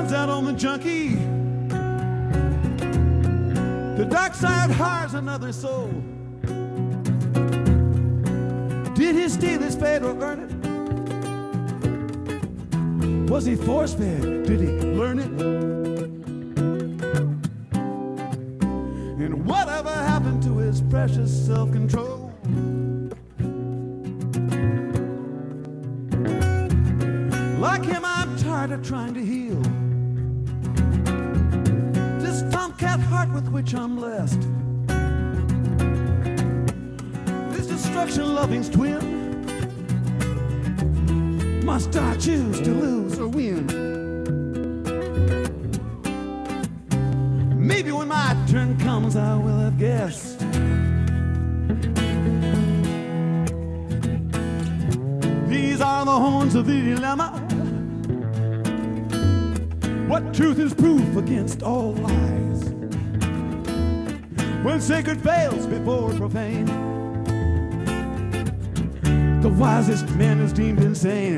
runs out on the junkie. The dark side hires another soul. Did he steal his fate or earn it? Was he force-fed? Did he learn it? And whatever happened to his precious self-control? Like him, I'm tired of trying to heal this tomcat heart with which I'm blessed. This destruction-loving twin. Must I choose to lose or win? Maybe when my turn comes, I will have guessed. These are the horns of the dilemma. What truth is proof against all lies? When sacred fails before profane, the wisest man is deemed insane.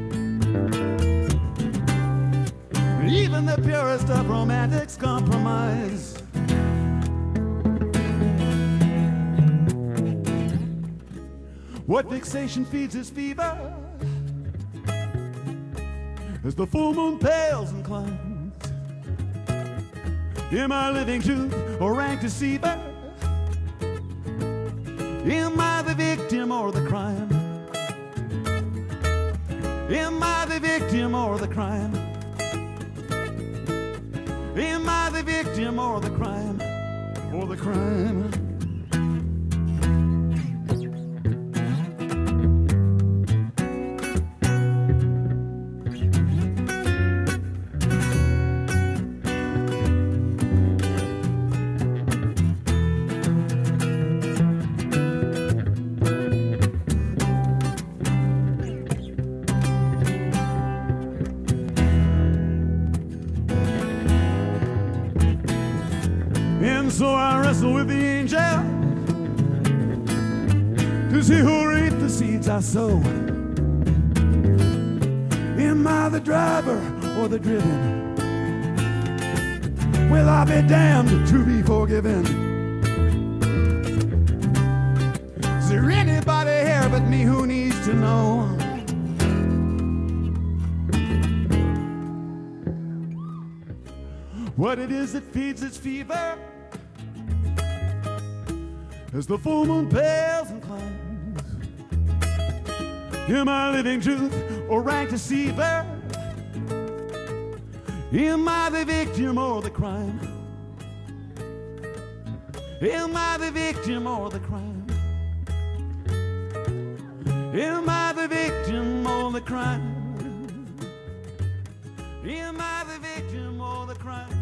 Even the purest of romantics compromise. What fixation feeds his fever as the full moon pales and climbs? Am I living truth or rank deceiver? Am I the victim or the crime? Am I the victim or the crime? Am I the victim or the crime? Or the crime? And so I wrestle with the angel to see who'll reap the seeds I sow. Am I the driver or the driven? Will I be damned to be forgiven? Is there anybody here but me who needs to know what it is that feeds its fever as the full moon pales and climbs? Am I living truth or rank deceiver? Am I the victim or the crime? Am I the victim or the crime? Am I the victim or the crime? Am I the victim or the crime?